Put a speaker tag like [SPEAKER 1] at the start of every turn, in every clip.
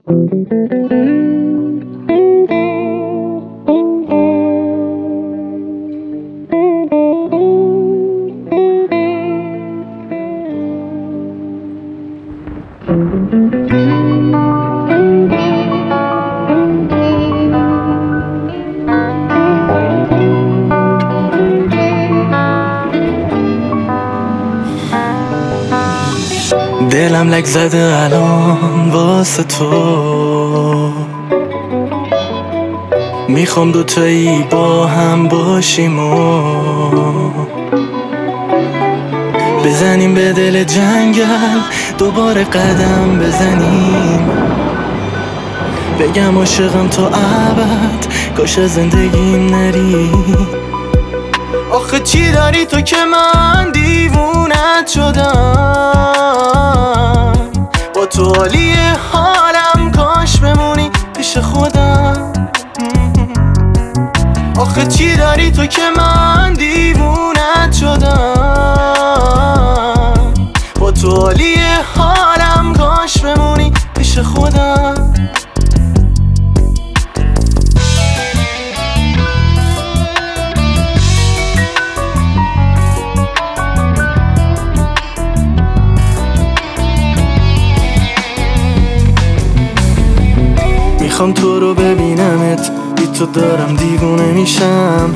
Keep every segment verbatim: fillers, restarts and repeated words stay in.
[SPEAKER 1] دلم لک زده الان واسه تو، میخوام دوتایی با هم باشیم و بزنیم به دل جنگل، دوباره قدم بزنیم، بگم عاشقم تا ابد، کاش از زندگیم نری. آخه چی داری تو که من دیوونت شدم، با تو حالی حالم، کاش بمونی پیش خودم. آخه چی داری تو که من دیوونت شدم، با تو حالی حالم، کاش بمونی پیش خودم. میخوام تو رو ببینمت، بی تو دارم دیوونه میشم،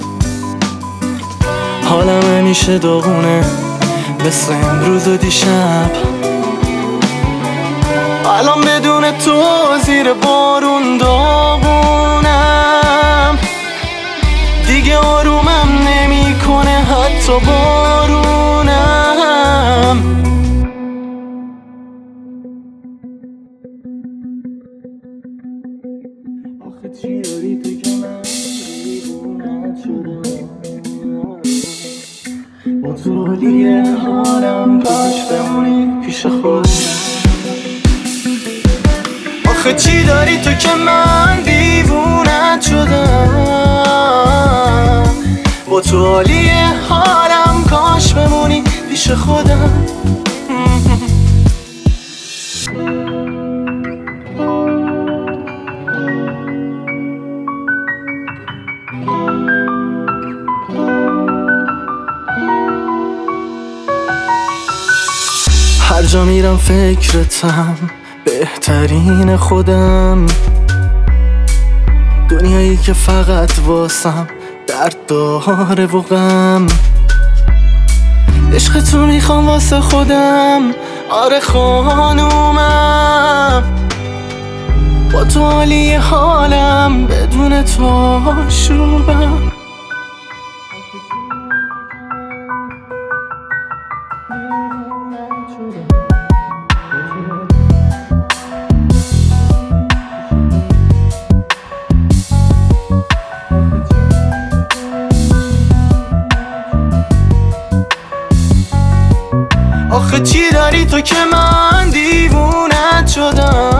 [SPEAKER 1] حالم همیشه داغونه مثل امروز و دیشب. الان بدون تو زیر بارون داغونم، دیگه آرومم نمیکنه حتی بارونم. آخه چی داری تو که من دیوونت شدم، با تو حالی حالم، کاش بمونی پیش خودم. آخه چی داری تو که من دیوونت شدم، با تو حالی حالم، کاش بمونی پیش خودم. هر جا میرم فکرتم، بهترین خودم، دنیایی که فقط واسم درد داره و غم. عشق تو میخوام واسه خودم، آره خانومم، با تو حالی حالم، بدون تو شوبم. آخه چی داری تو که من دیوونت شدم،